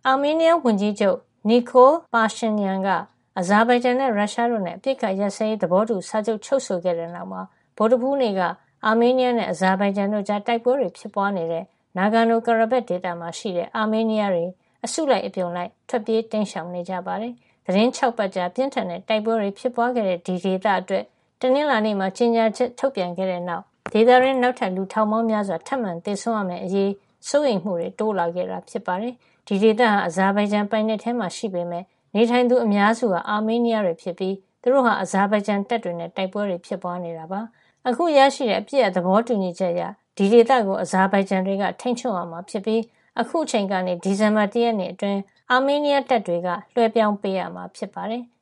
အာမေးနီးယားဝန်ကြီးချုပ် Nikol Pashinyan ကအဇာဘိုင်ဂျန်နဲ့ရုရှားတို့နဲ့အပစ်အခတ်ရပ်စဲရေးသဘောတူစာချုပ်ချုပ်ဆိုခဲ့တဲ့နောက်မှာဗုဒ္ဓဟူးနေ့ကအာမေးနီးယားနဲ့အဇာဘိုင်ဂျန်တို့ကြားတိုက်ပွဲတွေဖြစ်ပွားနေတဲ့နာဂါနို-ကာရာဘက်ဒေသမှာရှိတဲ့အာမေးနီးယားတွေအစုလိုက်အပြုံလိုက်ထွက်ပြေးတိမ်းရှောင်နေကြပါတယ်။သီတင်း 6 ပတ်ကြာပြင်းထန်တဲ့တိုက်ပွဲတွေဖြစ်ပွားခဲ့တဲ့ဒီဒေသအတွက်တနင်္လာနေ့မှာကြေညာချက်ထုတ်ပြန်ခဲ့တဲ့နောက်ဒေသတွင်းနောက်ထပ်လူထောင်ပေါင်းများစွာထပ်မံသေဆုံးရမယ့်အရေးစိုးရိမ်မှုတွေတိုးလာခဲ့တာဖြစ်ပါတယ်။ဒီဒေသဟာအဇာဘိုင်ဂျန်ပိုင်နက်ထဲမှာရှိပေမဲ့နေထိုင်သူအများစုဟာအာမေးနီးယားတွေဖြစ်ပြီးသူတို့ဟာအဇာဘိုင်ဂျန်တပ်တွေနဲ့တိုက်ပွဲတွေဖြစ်ပွားနေတာပါ။အခုရရှိတဲ့အပြည့်အသဘောတူညီချက်အရဒီဒေသကိုအဇာဘိုင်ဂျန်တွေကထိန်းချုပ်ရမှာဖြစ်ပြီးအခုအချိန်ကနေဒီဇင်ဘာ 1 ရက်နေ့အတွင်းအာမေးနီးယားတပ်တွေကလွှဲပြောင်းပေးရမှာဖြစ်ပါတယ်